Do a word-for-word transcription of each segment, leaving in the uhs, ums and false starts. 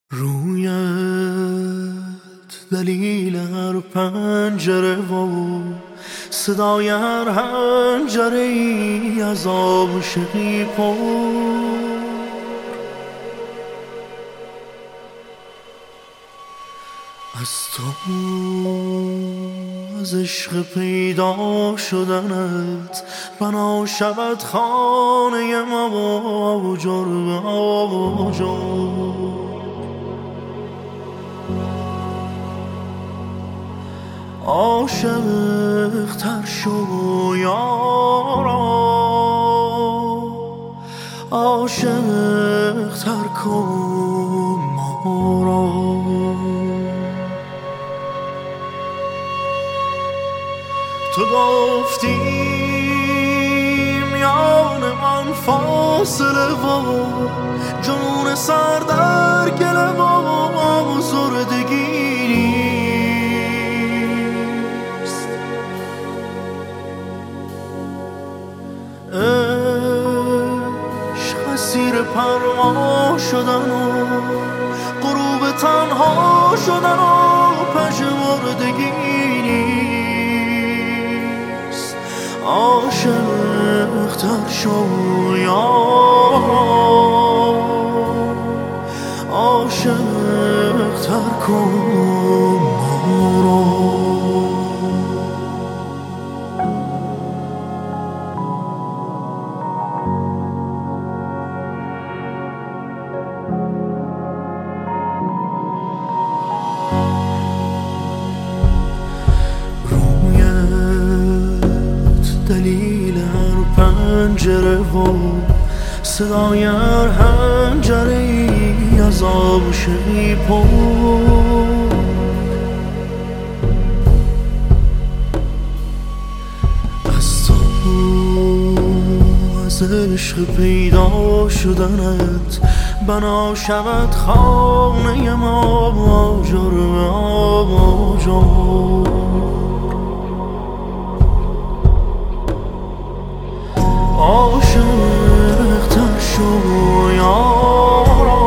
رویت دلیل هر پنجره و صدای هر حنجره ای از عاشقی پر از تو، از عشق پیدا شدنت بنا شود خانه ما آجر به آجر. عاشق تر شو یارا، عاشق تر کن ما را. تو گفتی میان من فاصله و جنون سر در گله و آزردگی نیست. عشق اسیر پروا شدن و غروب تنها شدن و پژمردگی نیست. عاشق تر شو یارا، عاشق تر کن ما را. دلیل هر پنجره و صدای هر حنجره ای از عاشقی پر از تو، از عشق پیدا شدنت بنا شود خانه ما آجر به آجر. عاشق تر شو یارا،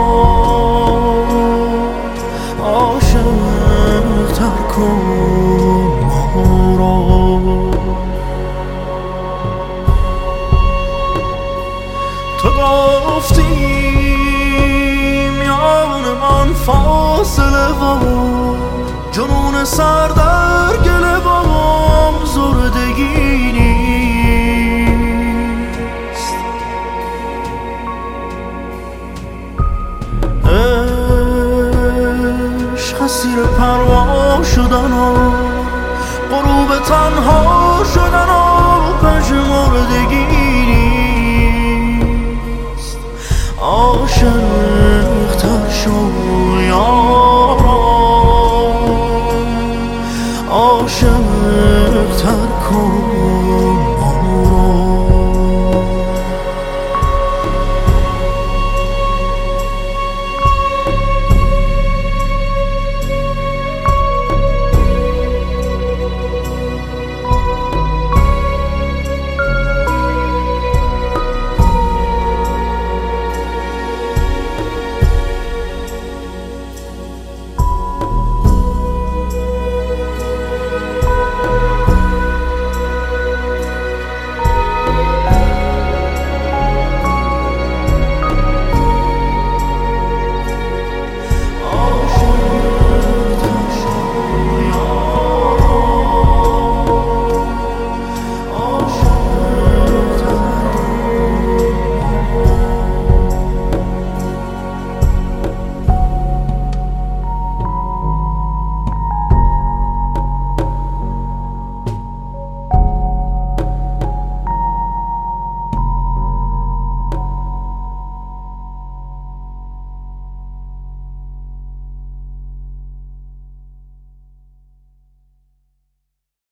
عاشق تر کن ما را. تو گفتی میان من فاصله و جنون سر در گله و آزردگی نیست. عشق اسیر پروا شدن و غروب تنها شدن و پژمردگی نیست. عاشق